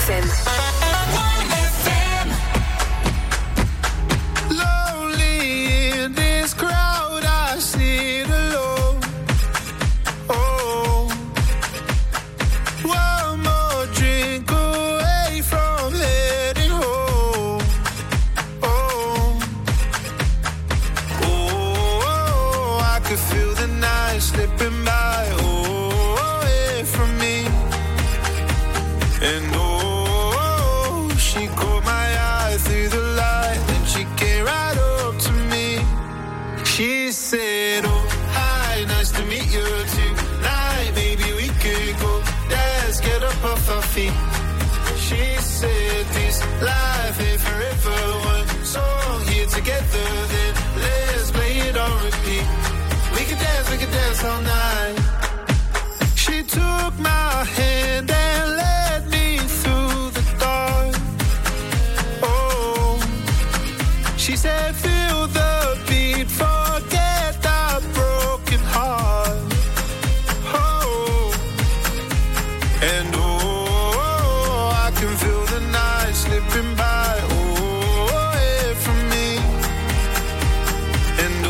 FM. She said this life ain't forever. One song here together, then let's play it on repeat. We can dance all night. She took my hand and led me through the dark. Oh, she said feel the beat, forget that broken heart. Oh, and slipping by, away from me. And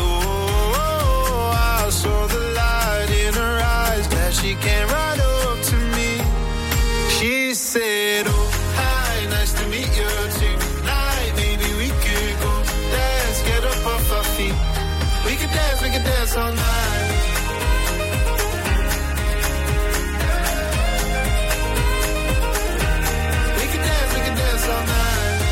I saw the light in her eyes, that she came right up to me. She said, oh, hi, nice to meet you tonight. Maybe we could go dance, get up off our feet. We could dance all night. All night.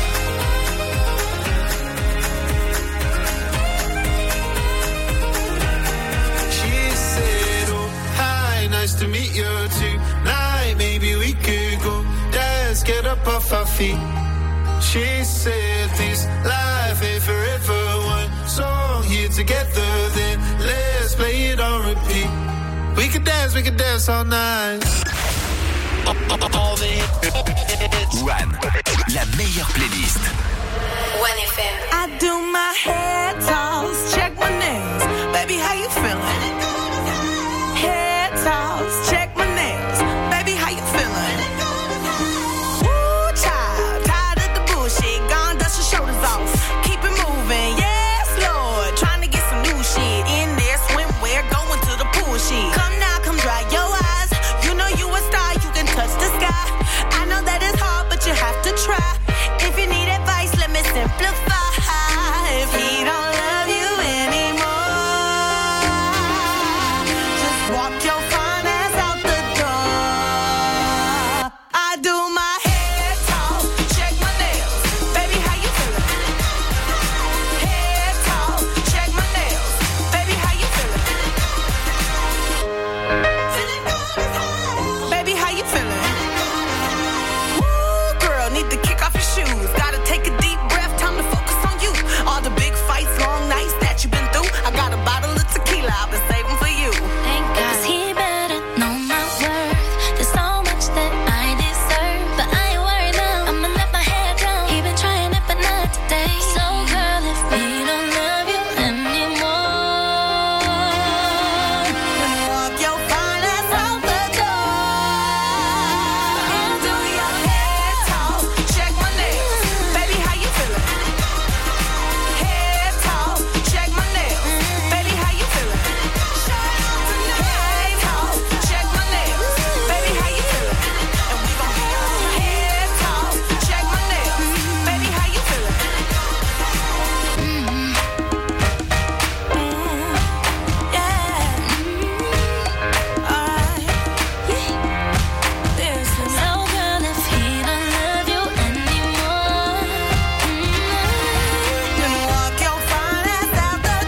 She said, oh, hi, nice to meet you tonight. Maybe we could go dance, get up off our feet. She said, this life ain't forever. One song here together, then let's play it on repeat. We could dance all night. All the hits. One, la meilleure playlist. One FM. I do my hair toss, check my nails. Baby, how you feeling? Hair toss, check my nails. Baby, how you feeling? Woo, child, tired of the bullshit. Gone, dust your shoulders off. Keep it moving, yes, Lord. Trying to get some new shit in there. Swimwear, going to the pool shit. Come now, come dry your eyes. You know you a star, you can touch the sky. I know that it's hard, but you have to try. If you need advice, let me simplify. If he don't love you anymore, just walk your fine ass out the door. I do my hair talk, check my nails. Baby, how you feeling? Hair talk, check my nails. Baby, how you feeling? Feeling good? Baby, how you feeling? Need to kick off your shoes. Gotta take a deep breath, time to focus on you. All the big fights, long nights that you've been through. I got a bottle of tequila I've been saving for you. Thank God. 'Cause he better know my worth. There's so much that I deserve, but I ain't worried now. I'ma let my hair down. He been trying it, but not today. So girl, if he don't love you anymore, walk your fine ass out the door. And do your hair talk, check my nails. Baby, how you feeling? Hair talk, check my nails. Baby, how you feeling? Hair talk, check my nails. Baby, how you feeling? And we gon' hair talk, check my nails. Baby, how you feeling? so girl, if he don't love you anymore, Then walk your fine ass out the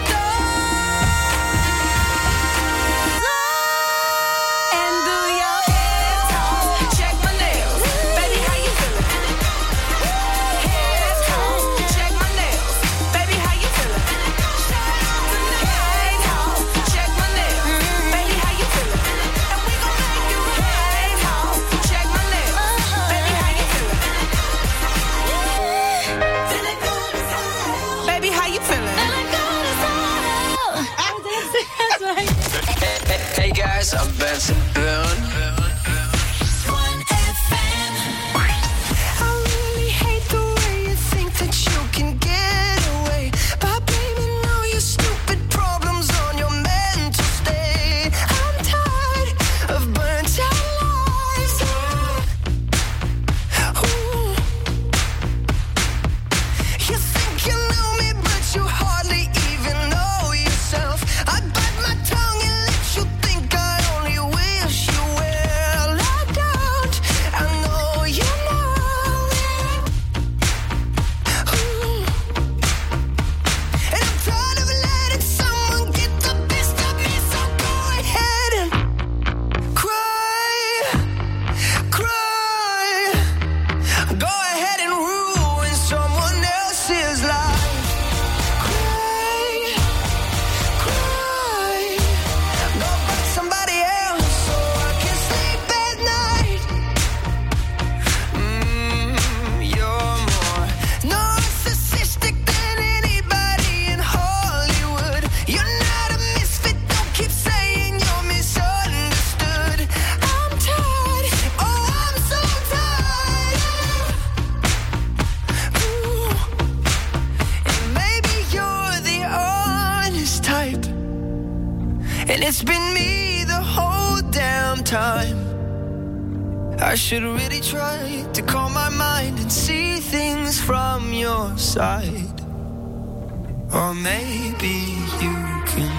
door. And do your hair talk, check my nails. Baby, how you feeling? Hair talk, check my nails. Baby, how you feeling? Hair talk, check my nails. Baby, how you feeling? And we gon' make you hair talk, check my nails. Baby, how you feeling? Feeling good as hell. Baby, how you feeling? Hey guys, I'm Benson Boone. One FM. time. I should really try to calm my mind and see things from your side. Or maybe you can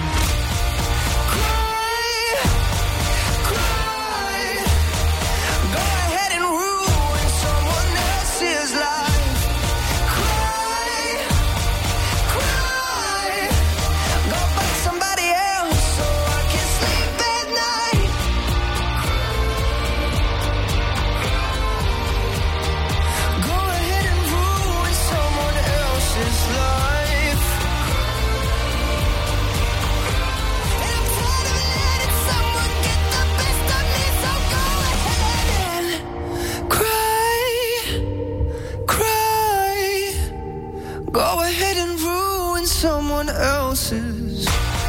someone else's.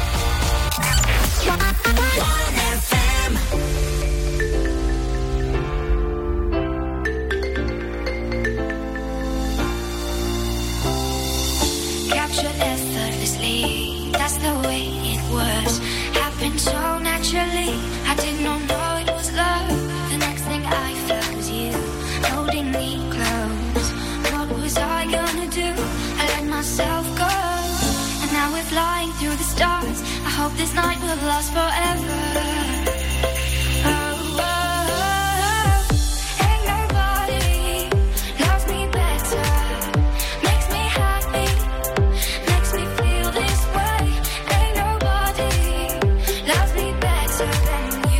Captured effortlessly, that's the way it was. Happened so naturally, I did not know it was love. The next thing I felt was you holding me close. What was I gonna do? I let myself go. Now we're flying through the stars. I hope this night will last forever. Oh, oh, oh. Ain't nobody loves me better. Makes me happy. Makes me feel this way. Ain't nobody loves me better than you.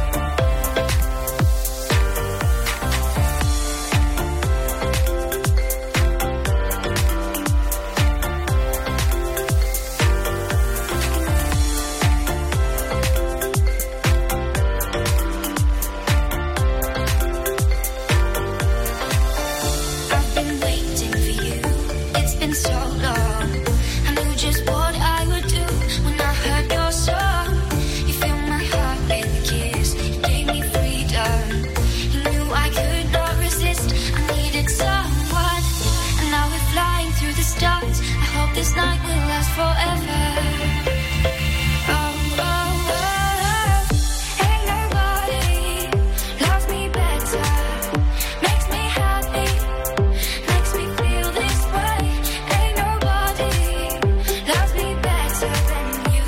This night will last forever. Oh, oh, oh. Ain't nobody loves me better. Makes me happy. Makes me feel this way. Ain't nobody loves me better than you.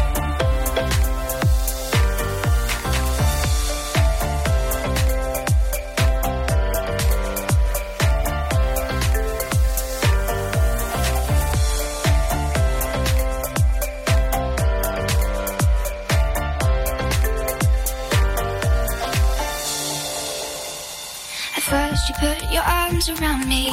First you put your arms around me,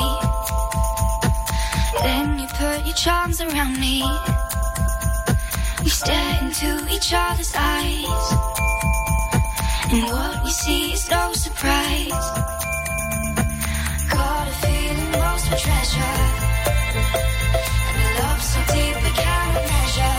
then you put your charms around me. We stare into each other's eyes, and what we see is no surprise. Got a feeling lost for treasure, and a love so deep we can't measure.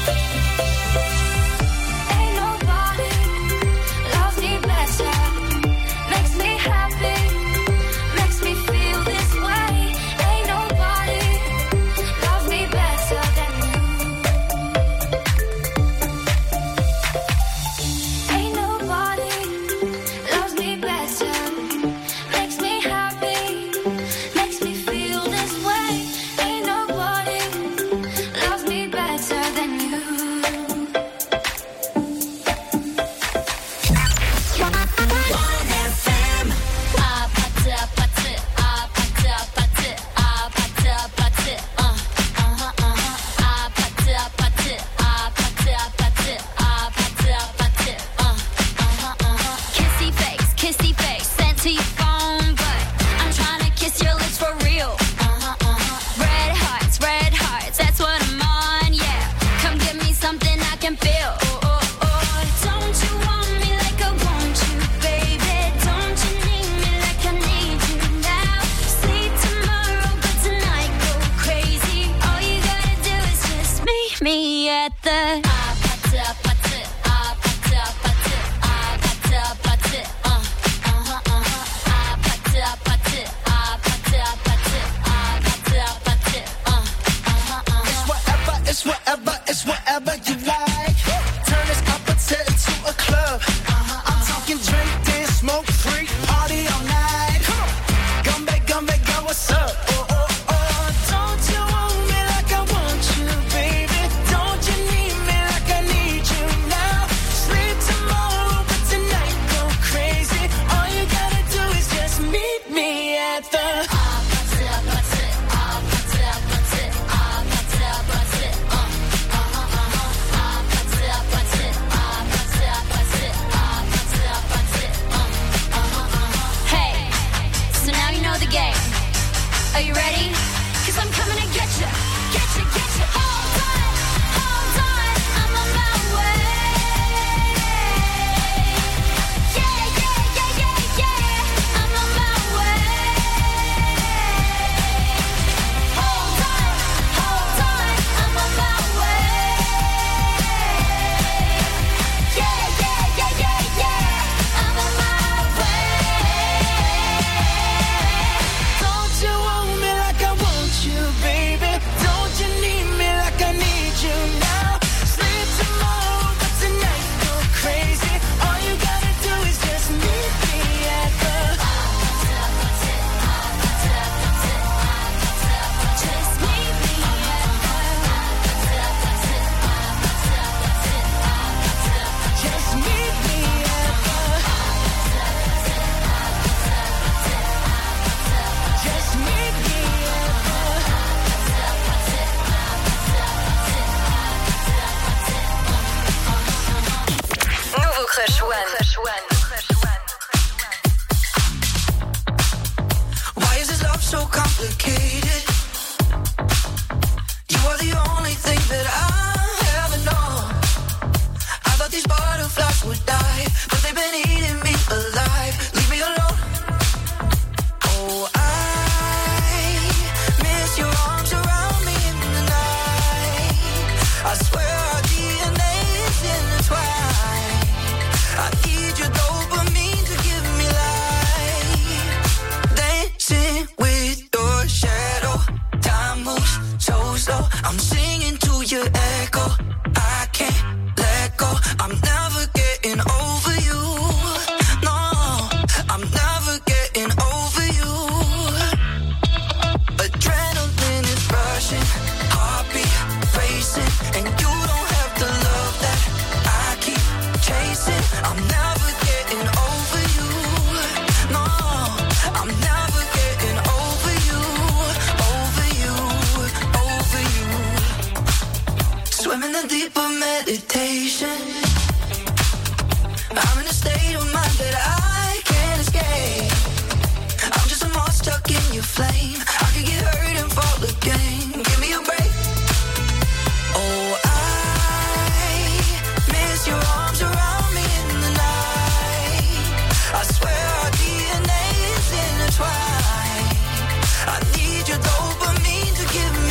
Ain't nobody loves me better. Makes me happy, makes me feel this way. Ain't nobody loves me better than you. Ain't nobody loves me better. Makes me happy, makes me feel this way. Ain't meditation. I'm in a state of mind that I can't escape. I'm just a moth stuck in your flame. I could get hurt and fall again. Give me a break. Oh, I miss your arms around me in the night. I swear our DNA is intertwined. I need your dopamine to give me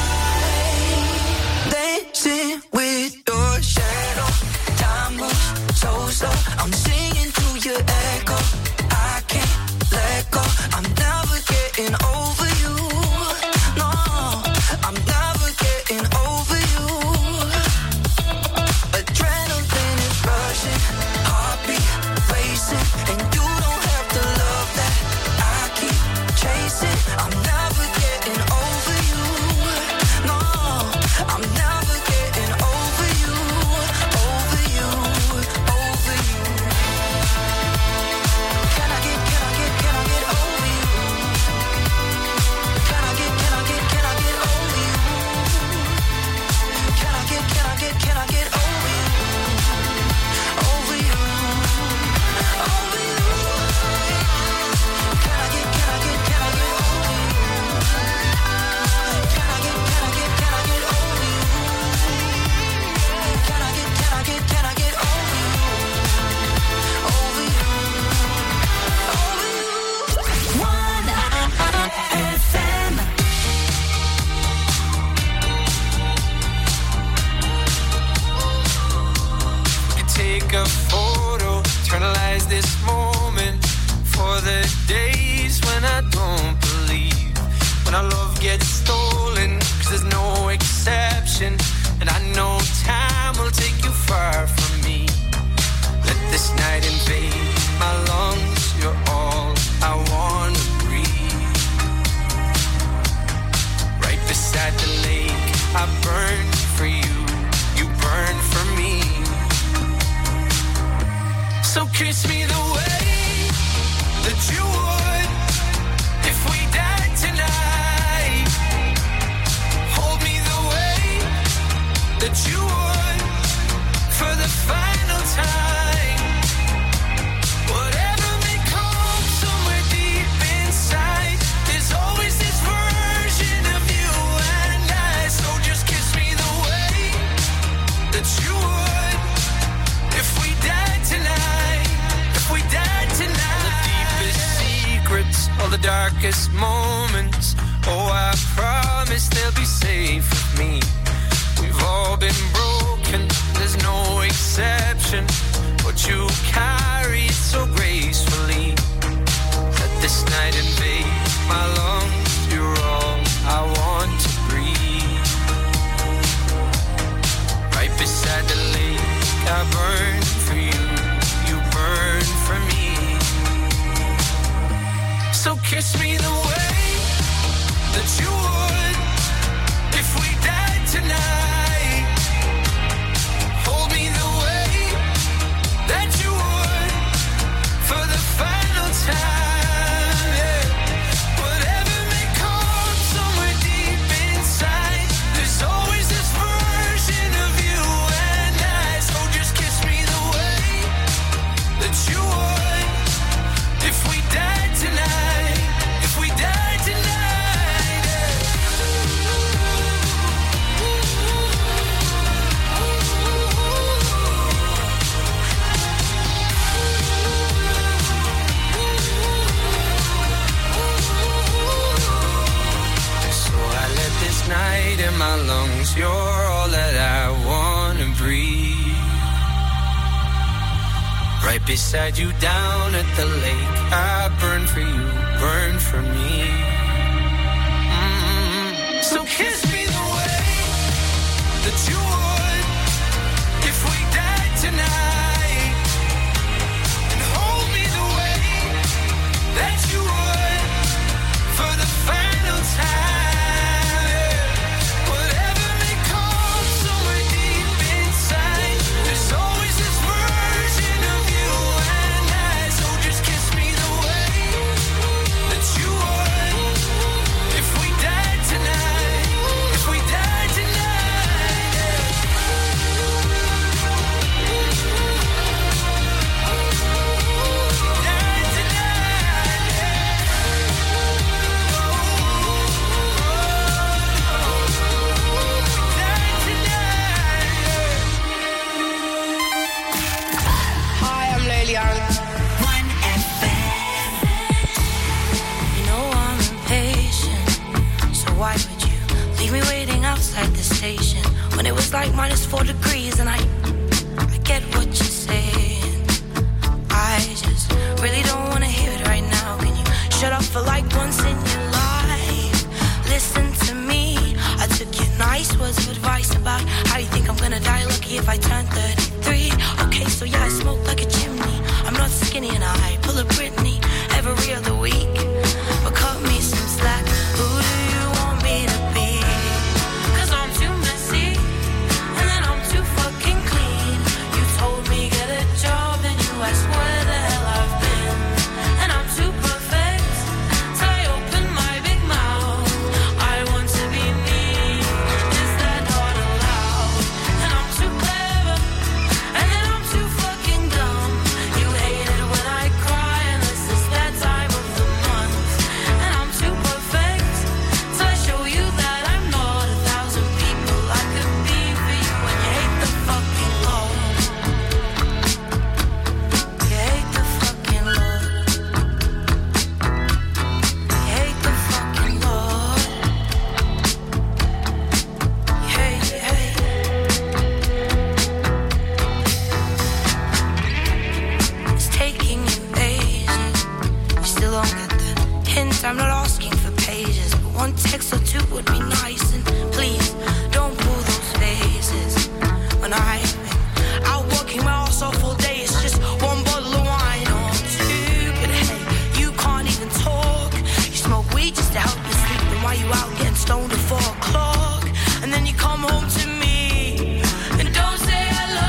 life. Dancing with your shadow. Time moves so slow. I'm singing through your echo. I can't let go. I'm never getting over you. No, I'm never getting over you. Adrenaline is rushing, heartbeat racing, and you don't have to love that. I keep chasing. I'm never getting over you. No, I'm never getting over you. Over you, over you. Can I get over you? Can I get over you? Can I get over you? Over you, over you. Can I get over you? Can I get over you? Can I get over you? Can I get over you? Over you, over you. One FM. You take a photo, eternalize this moment for the days when I don't believe, when our love gets stolen, 'cause there's no exception, and I know time will take you far from me. Let this night invade my lungs, you're all I want to breathe. Right beside the lake, I burn for you, you burn for me. So kiss me the way that you would if we died tonight. Hold me the way that you would for the final time. Whatever may come somewhere deep inside, there's always this version of you and I. So just kiss me the way that you would if we died tonight. If we died tonight. All the deepest secrets, all the darkest moments, oh, I promise they'll be safe with me. We've all been broken, there's no exception, but you carry it so gracefully. Let this night invade my lungs, you're all I want to breathe. Right beside the lake, I burn for you, you burn for me. So kiss me the way that you would if we died tonight. Hold me the way that you would for the final time. Yeah. Whatever may come somewhere deep inside, there's always this version of you and I. So just kiss me the way that you would if we died tonight. If we died tonight. So I let this night in my lungs, you're all that I wanna breathe. Right beside you down at the lake, I burn for you, burn for me. So kiss me the way that you would if we died tonight, and hold me the way that you would for the final time. Whatever may come somewhere deep inside, there's always this version of you and I. So just kiss me the way that you would if we died tonight. If we died tonight. promise I'm not asking for pages, but one text or two would be nice. And please, don't pull those faces. When I'm working my ass off all day, it's just one bottle of wine or two. But hey, you can't even talk. You smoke weed just to help you sleep. Then why you out getting stoned at 4 o'clock? And then you come home to me and don't say hello.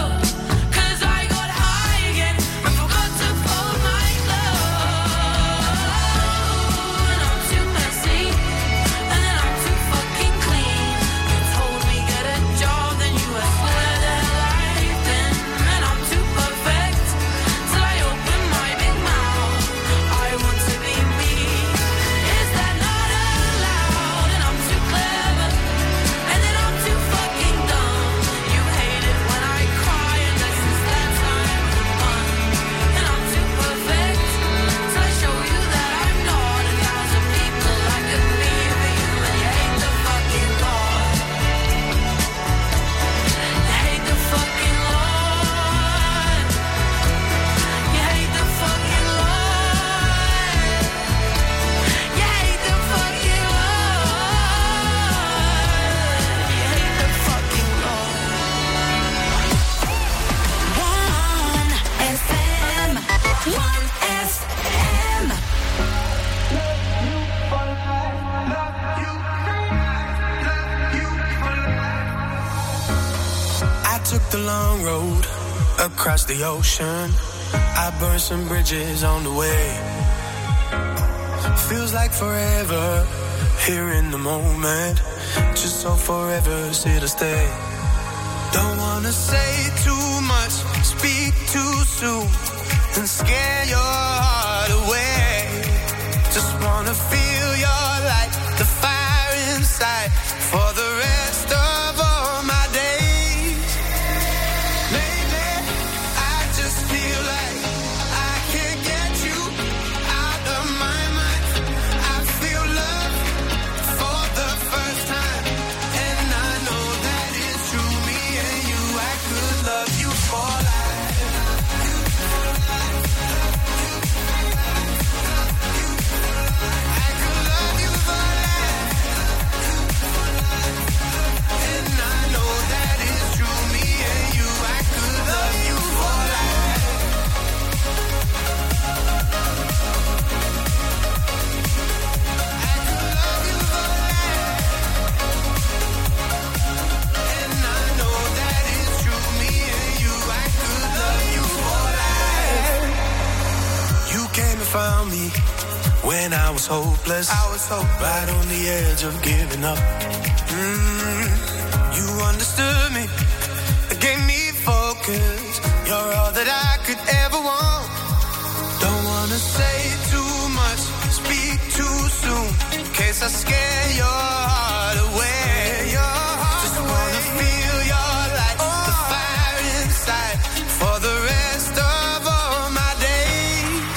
The long road across the ocean, I burned some bridges on the way. Feels like forever here in the moment, just so forever's here to stay. Don't wanna say too much, speak too soon, and scare your heart away. Just wanna feel your light, the fire inside, for the rest of all my days. Found me when I was hopeless, right on the edge of giving up. You understood me, gave me focus. You're all that I could ever want. Don't wanna say too much, speak too soon, in case I scare your heart away. Just wanna feel your light, the fire inside, for the rest of all my days.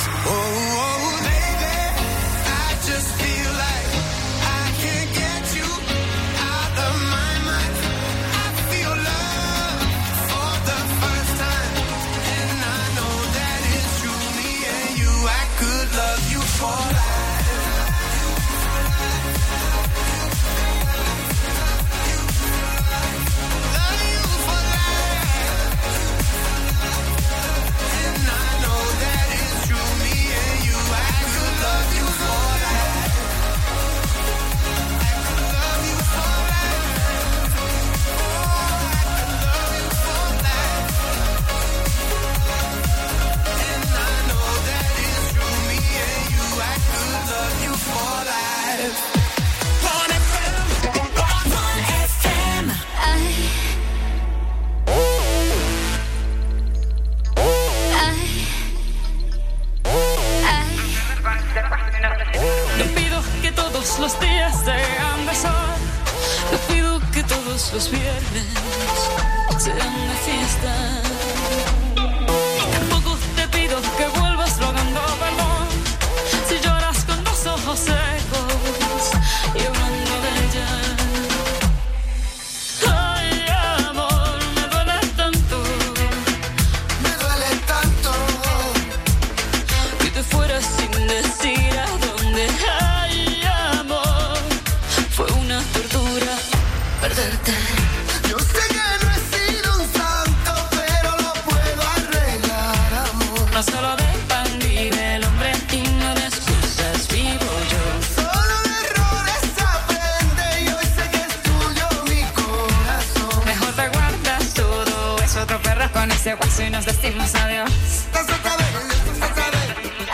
Los días sean de sol, te pido que todos los viernes sean de fiesta. Tampoco te pido que vuelvas rogando perdón si lloras con los ojos secos y hablando de ella. Ay, amor, me duele tanto que te fueras sin decir a dónde. pan vive el hombre y no de excusas vivo yo. Solo de errores aprende y hoy sé que es tuyo mi corazón. Mejor te guardas todo, es otro perro con ese guaso y nos decimos adiós. Estás otra vez, estás otra vez.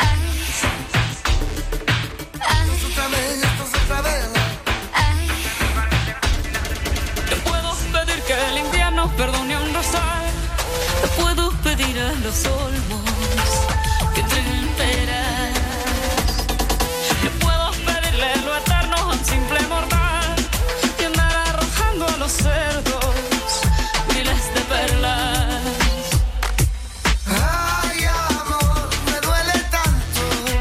Estás otra vez, estás otra vez. Te puedo pedir que el invierno perdone un rosal. Te puedo pedir a los olmos que entreguen peras. Te puedo pedirle lo eterno a un simple mortal y andar arrojando a los cerdos miles de perlas. Ay, amor, me duele tanto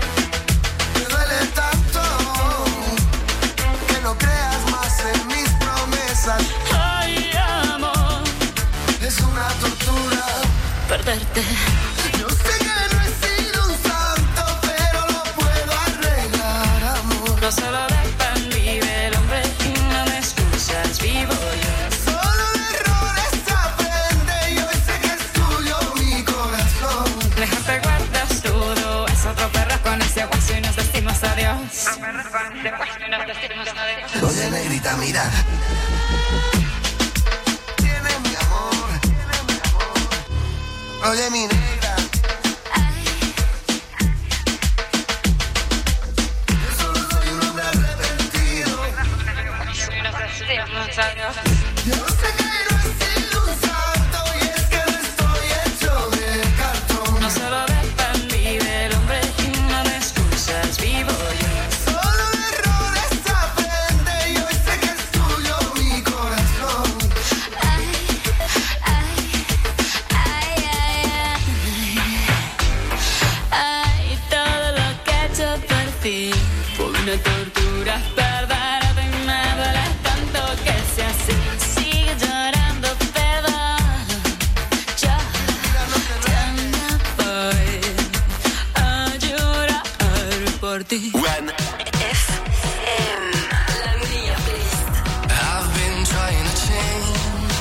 que no creas más en mis promesas. Ay, amor, Es una tortura. perderte. Yo sé que no he sido un santo, pero lo puedo arreglar, amor. No solo de pan vive el hombre y no de excusas vivo yo. Solo de errores aprende y hoy sé que es tuyo mi corazón. Mejor te guardas todo, es otro perro con ese guaso y nos decimos adiós. Oye, negrita, mira. Tiene mi amor. Oye, mi negra. Yo solo soy un hombre arrepentido. Yo sé que no he sido un santo y es que no estoy hecho de cartón. No solo de pan vive el hombre y no de excusas vivo yo. Solo de errores aprende y hoy sé que es tuyo mi corazón. Ay, todo lo que he hecho por ti fue una tortura, perderte y me duele tanto que sea así. Sigue llorando, perdón. Yo ya no voy a llorar por ti. One. I've been trying to change,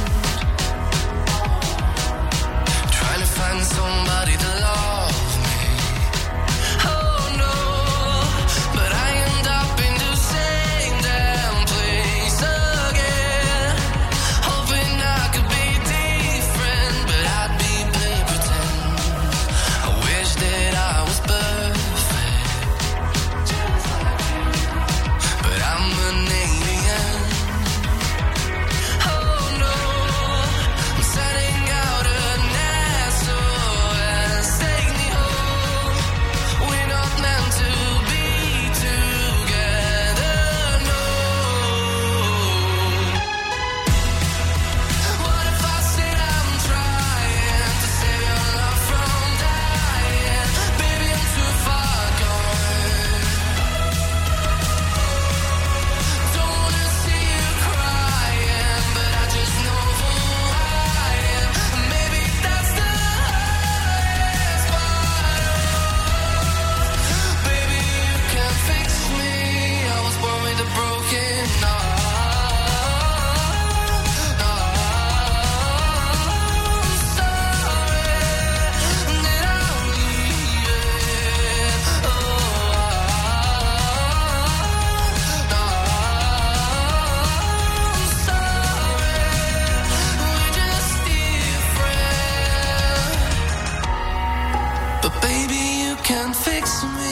trying to find somebody to love me. Oh no, but I end up in the same damn place again. Hoping I could be different, but I'd be play pretend. I wish that I was perfect, but I'm an alien. Oh no, I'm setting out an SOS. Take me home. We're not meant to be together, no. What if I said I'm trying to save your love from dying? Baby, I'm too far gone. Don't wanna see you crying, but I just know who I am. Maybe that's the hardest part. Baby, you can fix me. I was born with a broken heart. I'm sorry that I'm leaving. I'm sorry, we're just different. But baby, you can fix me.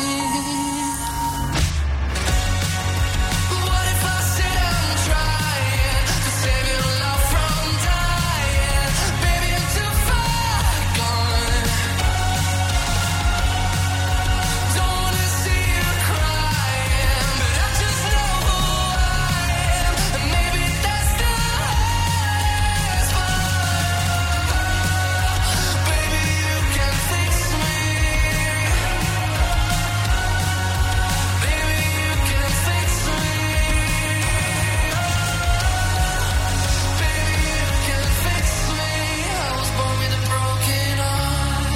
What if I said I'm trying to save your love from dying? Baby, I'm too far gone. Don't wanna see you crying, but I just know who I am. And maybe that's the hardest part. Baby, you can fix me. Baby, you can fix me. Baby, you can fix me. I was born with a broken heart.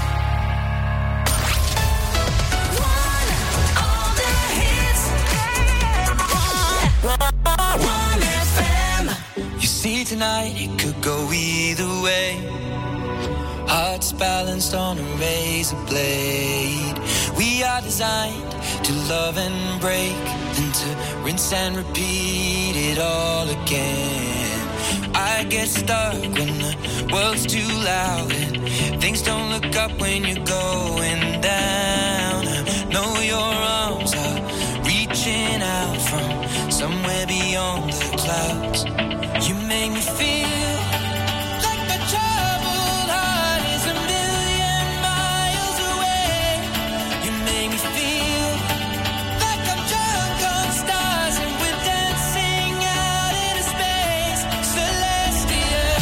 All the hits. One FM. You see tonight it could go either way. Hearts balanced on a razor blade. We are designed to love and break, and to rinse and repeat it all again. I get stuck when the world's too loud and things don't look up when you're going down. I know your arms are reaching out from somewhere beyond the clouds. You make me feel like my troubled heart is a million miles away. You make me feel like I'm drunk on stars and we're dancing out into space. Celestial.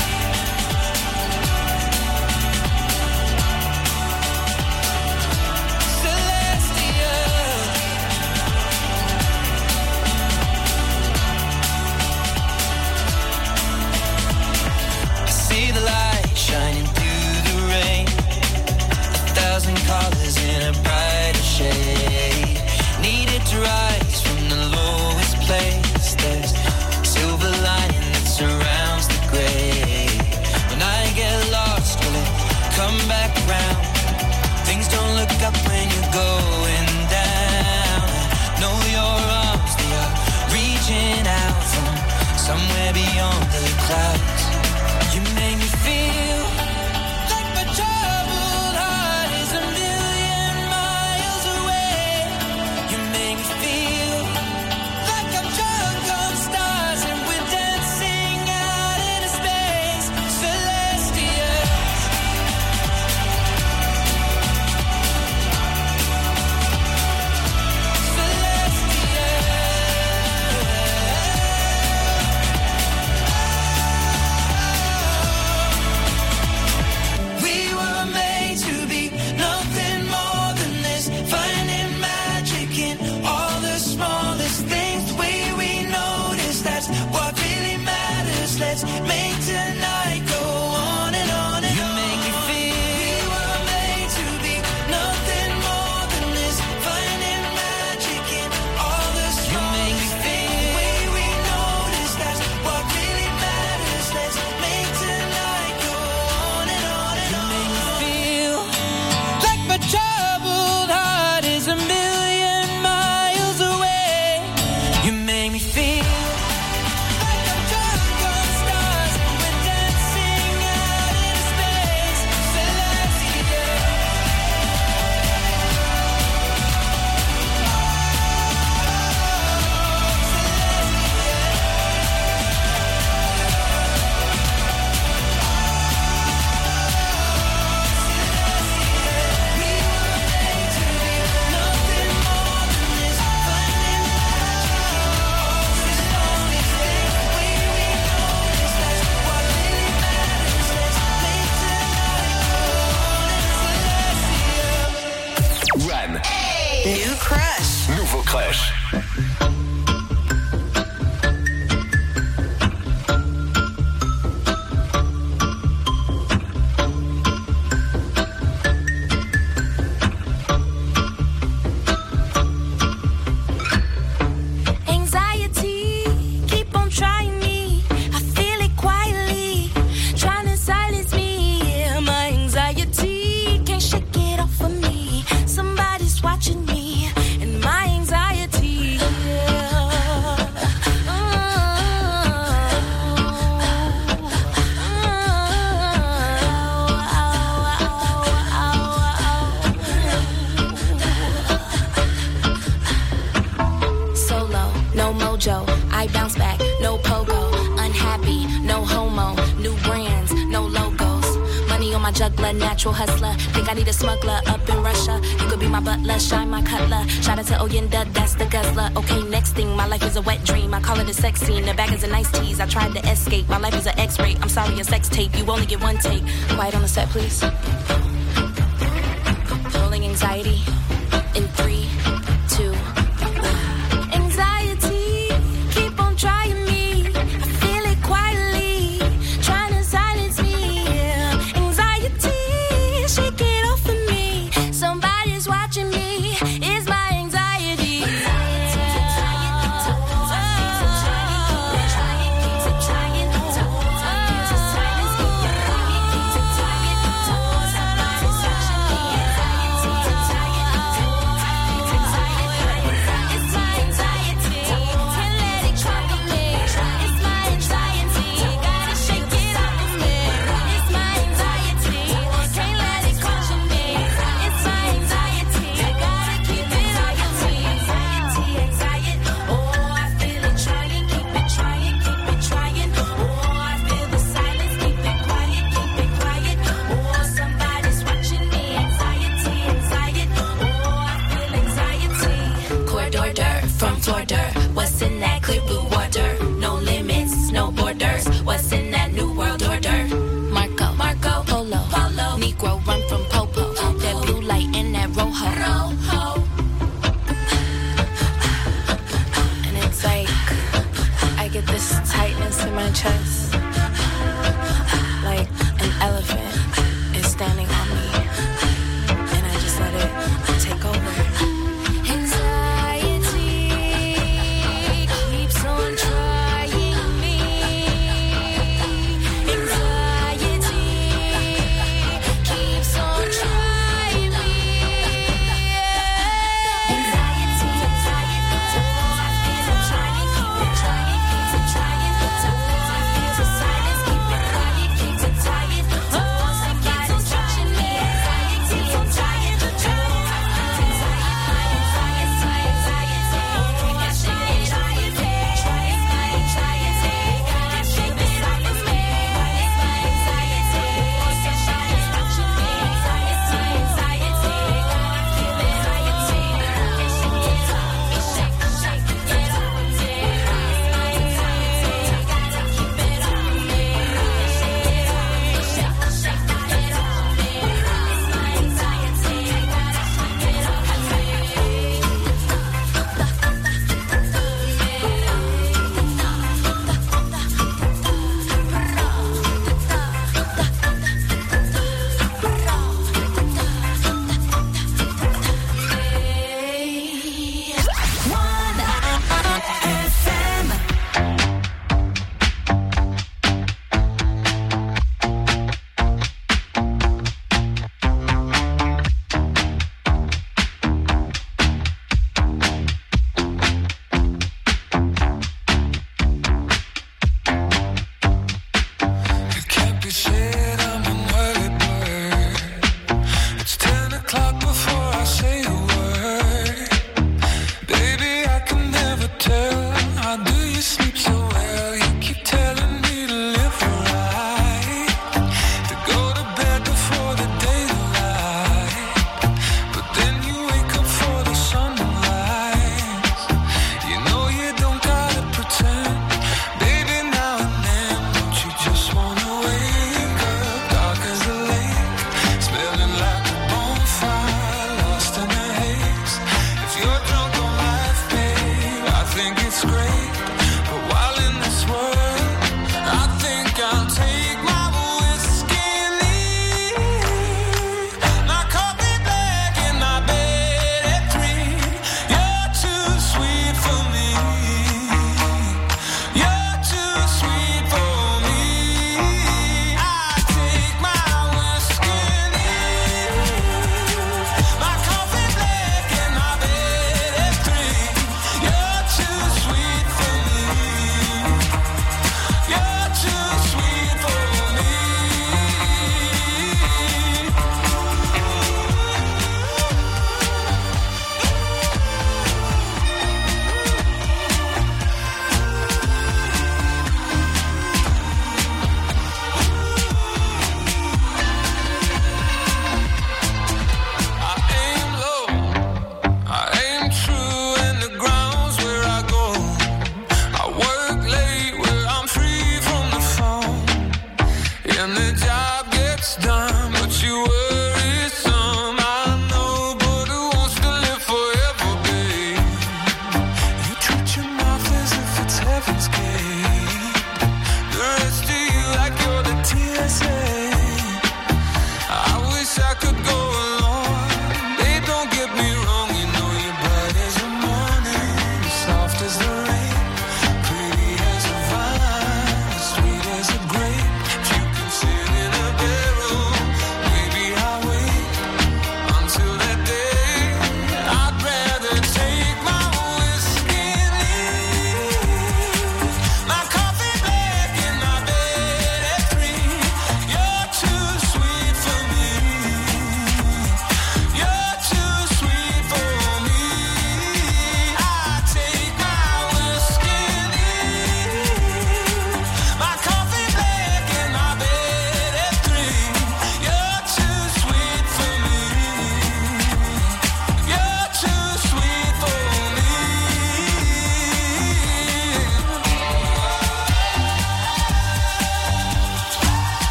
See the light shining through the rain, 1,000 colors in a brighter shade. Needed to rise from the lowest place. There's silver lining that surrounds the gray. When I get lost, will it come back around? Things don't look up when you're going down. I know your arms, they are reaching out from somewhere beyond the clouds. You make me feel like my troubled heart is a million miles away. You make me feel like I'm drunk on stars and we're dancing out into space. Celestial. We were made to be nothing more than this, finding magic in all the smallest things. The way we notice, that's what really matters. Let's make tonight go on and on and on. You make me feel we were made to be nothing more than this, finding magic in all the smallest. You make me feel the way we notice, that's what really matters. Let's make tonight go on and on and on. You make me feel like my troubled heart is a million miles away. You make me feel like I'm drunk on stars and we're dancing out into space. Celestial. We were made to be nothing more than this, finding magic in all the smallest things. The way we notice, that's what really matters. Let's make tonight go on and celestial. One. New crush. Nouveau crush. Anxiety, keep on trying me. I feel it quietly, trying to silence me. Yeah, my anxiety can't shake it off of me. Somebody's watching me, and my anxiety. Solo, no mojo, I bounce back, no pogo. Unhappy, no homo, new brands, no logos. Money on my juggler, natural hustler. Think I need a smuggler up in Russia. You could be my butler, shine my cutler. Shout out to Oyenda, that's the guzzler. Okay, next thing, my life is a wet dream. I call it a sex scene, the bag is a nice tease. I tried to escape, my life is an X-ray. I'm sorry, a sex tape, you only get one take. Quiet on the set, please. Rolling anxiety in 3, 2, 1. Anxiety, keep on trying me. I feel it quietly, trying to silence me. Yeah. Anxiety, shake it off of me. Somebody's watching me. It's my anxiety.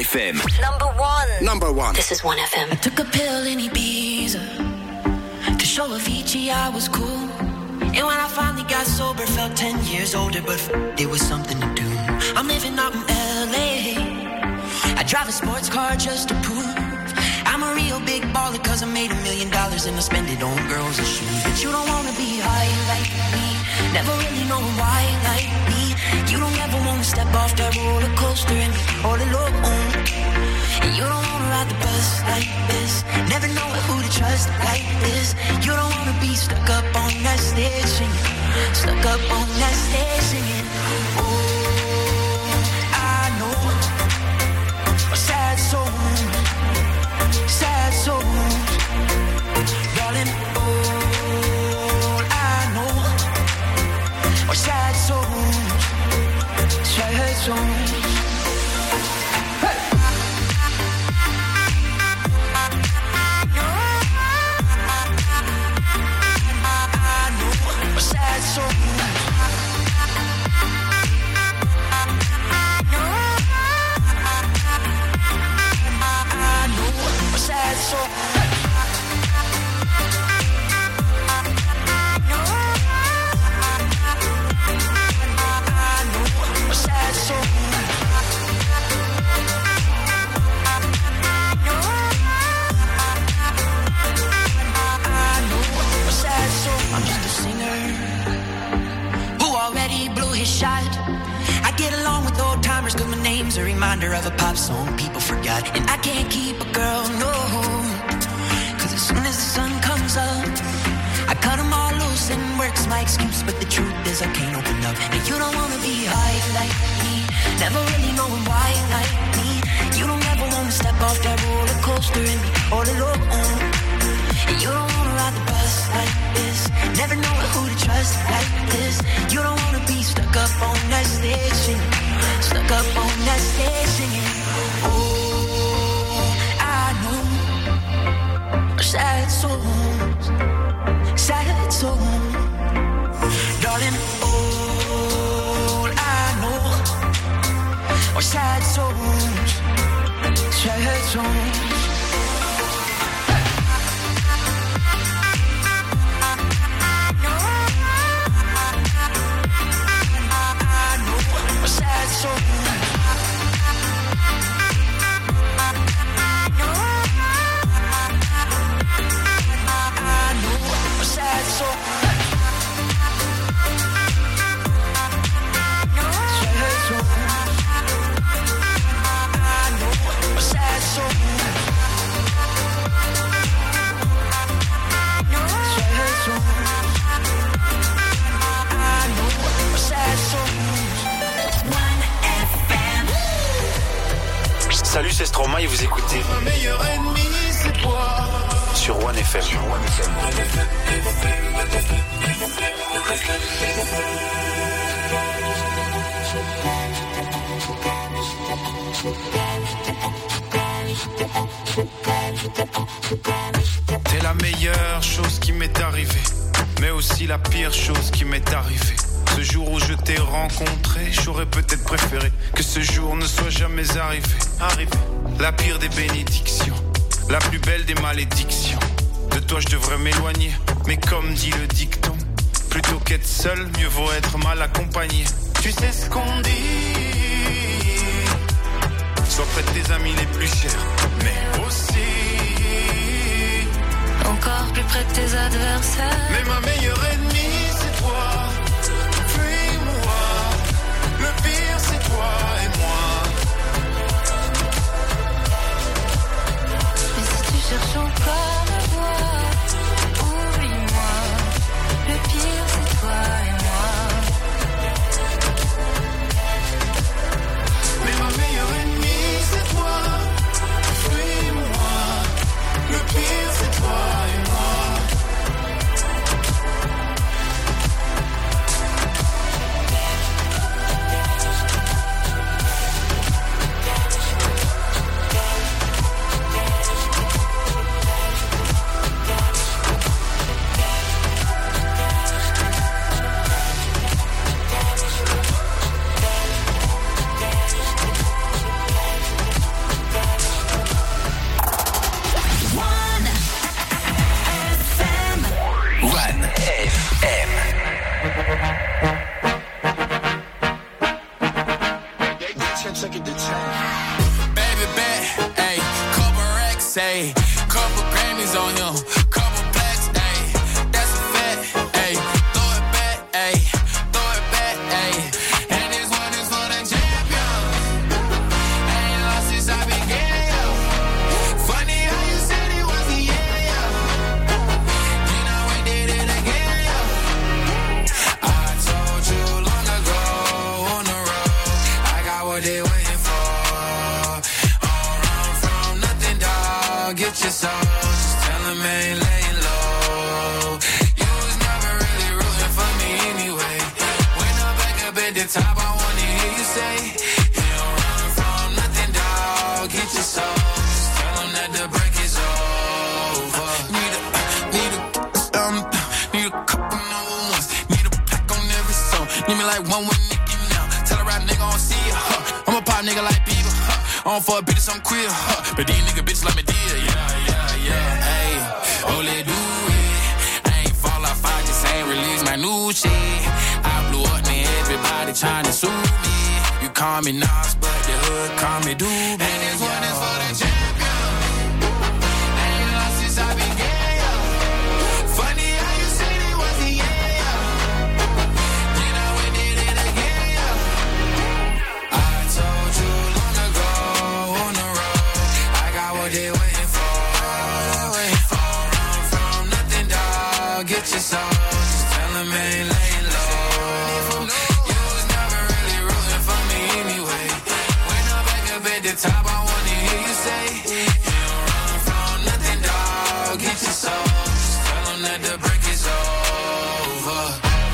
1FM. Number one. This is 1FM. I took a pill in Ibiza to show Avicii I was cool. And when I finally got sober, felt 10 years older, but it was something to do. I'm living out in LA. I drive a sports car just to prove I'm a real big baller, cause I made $1 million and I spend it on girls and shoes. But you don't wanna be high like me, never really know why like me. You don't ever wanna step off that roller coaster and be all alone. And you don't wanna ride the bus like this, never know who to trust like this. You don't wanna be stuck up on that stage singing, stuck up on that stage singing. Oh, I know a sad soul, sad souls, darling. All I know are sad souls, sad souls. A reminder of a pop song people forgot. And I can't keep a girl, no, cause as soon as the sun comes up I cut them all loose and work's my excuse. But the truth is I can't open up. And you don't wanna be high like me, never really knowing why like me. You don't ever wanna step off that roller coaster and be all alone. And you don't wanna ride the bus like this, never know who to trust like this. You don't wanna be stuck up on that stage singing, stuck up on that stage singing. Oh, I know sad souls, sad souls, darling. All I know are sad souls, sad souls. Salut, c'est Stromae et vous écoutez Ma meilleure ennemie, c'est toi. Sur 1FM. T'es la meilleure chose qui m'est arrivée, mais aussi la pire chose qui m'est arrivée. Ce jour où je t'ai rencontré, j'aurais peut-être préféré que ce jour ne soit jamais arrivé. La pire des bénédictions, la plus belle des malédictions. De toi je devrais m'éloigner, mais comme dit le dicton, plutôt qu'être seul, mieux vaut être mal accompagné. Tu sais ce qu'on dit, sois près de tes amis les plus chers, mais aussi encore plus près de tes adversaires. Mais ma meilleure ennemie c'est toi. Fuis-moi, le pire c'est toi et moi. Mais si tu cherches encore à voir, oublie-moi, le pire c'est toi et moi. Mais ma meilleure ennemie c'est toi. Fuis-moi, le pire c'est toi et moi. bands on him. Couple blacks, ayy, that's a fact, ayy. Throw it back, ayy, throw it back, ayy. And this one is for the champion. Ain't lost since I began, yo. Funny how you said it was the end, yo. Then I went did it again, yo. I told you long ago on the road, I got what they waiting for. Don't run from nothing, dog. Get your soul. Just tell them ain't laying low. You was never really rooting for me anyway. When I'm back up at the top, I wanna hear you say, you don't run from nothing, dog. Get your soul. Just tell them that the break is over. Need a couple more ones. Need a pack on every song. Need me like one with Nicky now. Tell a rap nigga I don't see it, huh. I'm a pop nigga like Bieber, huh. I don't fuck bitches, I'm queer, huh. But these nigga bitches like me dear, yeah, ayy. Oh, let do it. I ain't fall off, I just ain't release my new shit. I blew up, man, everybody trying to sue me. You call me Nas, but the hood call me Doobie. And this one is for the champion. Ain't lost since I began, yo. Funny how you said it was the end, yo. Then I went did it again, yo. I told you long ago on the road, I got what they waiting for. Don't run from nothing, dog. Get your soul. Just tell them ain't laying low. You was never really rooting for me anyway. When I'm back up at the top, I wanna hear you say, you don't run from nothing, dog. Get your soul. Just tell them that the break is over.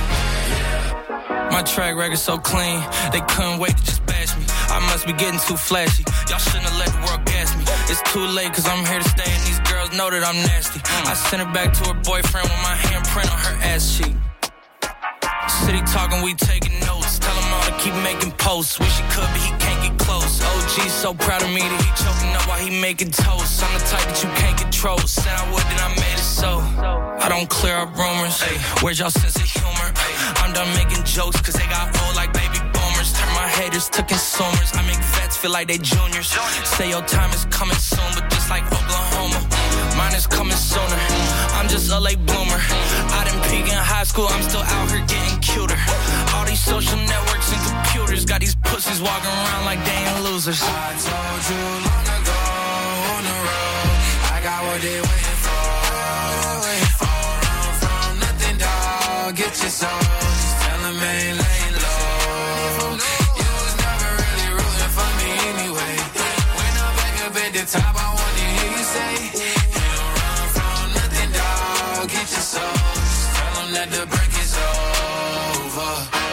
My track record so clean, they couldn't wait to just bash me. I must be getting too flashy. Y'all shouldn't have let the world gas me. It's too late cause I'm here to stay and these girls know that I'm nasty. I sent her back to her boyfriend with my handprint on her ass cheek. City talking, we taking notes. Tell him all to keep making posts. Wish he could, but he can't get close. OG so proud of me that he choking up while he making toast. I'm the type that you can't control. Said I would, then I made it so. I don't clear up rumors. Ay, where's y'all sense of humor? Ay, I'm done making jokes cause they got old like baby boomers. Turn my haters to consumers. I make vets feel like they juniors. Say your time is coming soon, but just like Oklahoma, mine is coming sooner. I'm just a late bloomer. I didn't peak in high school, I'm still out here getting cuter. All these social networks and computers got these pussies walking around like they ain't losers. I told you long ago on the road, I got what they waiting for. Don't run from nothing, dog. Get your soul. Just tell them ain't laying low. You was never really rooting for me anyway. When I'm back up at the top, I wanna hear you say, you don't run from nothing, dog. Get your soul. Just tell them that the break is over.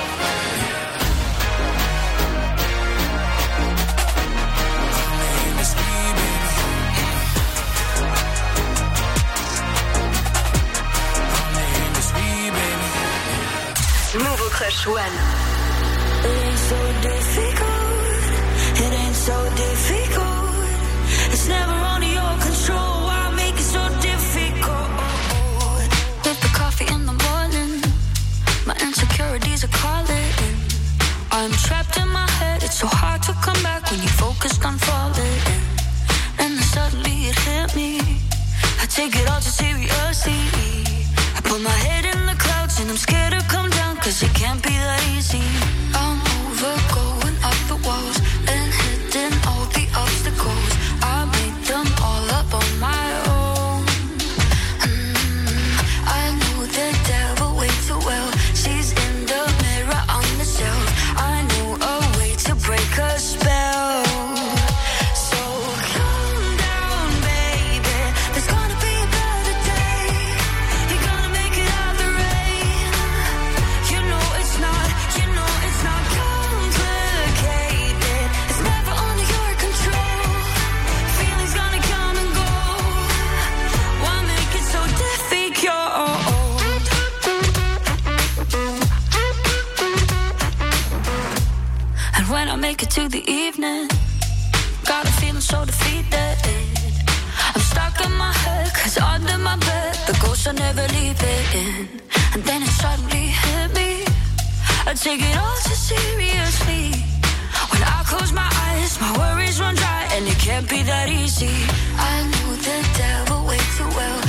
Nouveau Crush One. It ain't so difficult. It ain't so difficult. It's never under your control. Why make it so difficult? With the coffee in the morning, my insecurities are calling. I'm trapped in my head. It's so hard to come back when you focused on falling. And then suddenly it hit me. I take it all too seriously. I put my head in the clouds and I'm scared to come down, cause it can't be that easy. I'm over going up the walls and hitting all the obstacles. I made them all up on my own. I know the devil way too well. She's in the mirror on the shelf. I know a way to break her spell. So calm down, baby. There's gonna be a better day. You're gonna make it out the rain. You know it's not complicated. It's never under your control. Feelings gonna come and go. Why make it so difficult? And when I make it to the evening, got a feeling so defeated. I'm stuck in my head, cause under my bed the ghosts are never leaving. And then it suddenly hit me. I take it all too seriously. When I close my eyes, my worries run dry, and it can't be that easy. I know the devil way too well.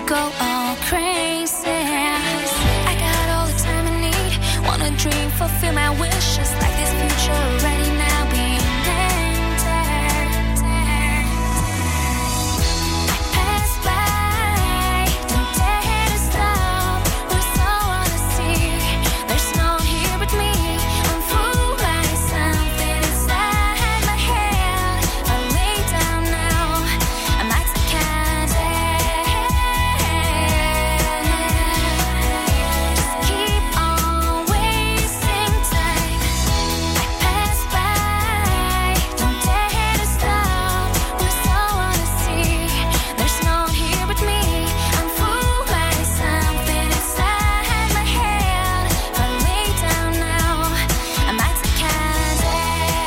go all crazy. I got all the time I need. Wanna dream, fulfill my wishes. Like this future already now being entered. I pass by, don't dare to stop. We're so on the sea. There's no one here but me. I'm fooled by something inside my head. I lay down now, I might take candy. Just keep on wasting time. I pass by, don't dare to stop. We're so on the sea. There's no one here but me. I'm fooled by something inside my head. If I lay down now, I might take candy.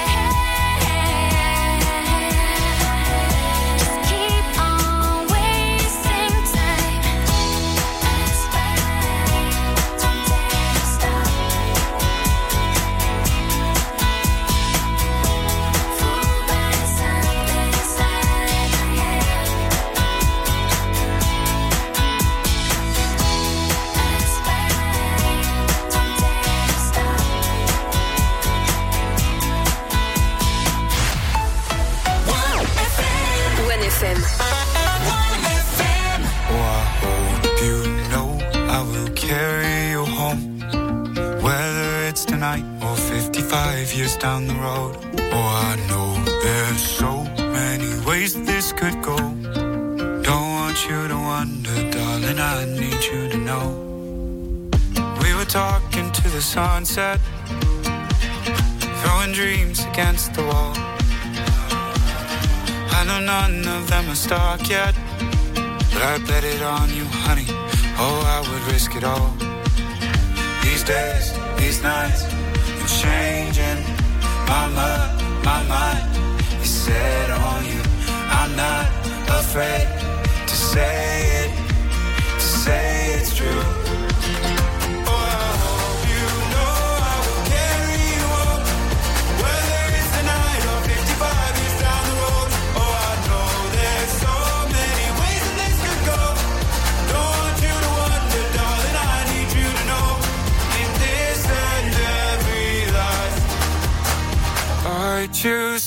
Just keep on wasting time. Pass by, don't dare to stop. Fooled by something inside my head. Pass by, don't dare to stop. 1FM. Oh, I hope you know I will carry you home. Whether it's tonight or 55 years down the road. Oh, I know there's so many ways this could go. Don't want you to wonder, darling, I need you to know. We were talking to the sunset, throwing dreams against the wall. I know none of them are stuck yet, but I bet it on you, honey. Oh, I would risk it all. These days, these nights, you're changing my mind is set on you. I'm not afraid to say it's true. I choose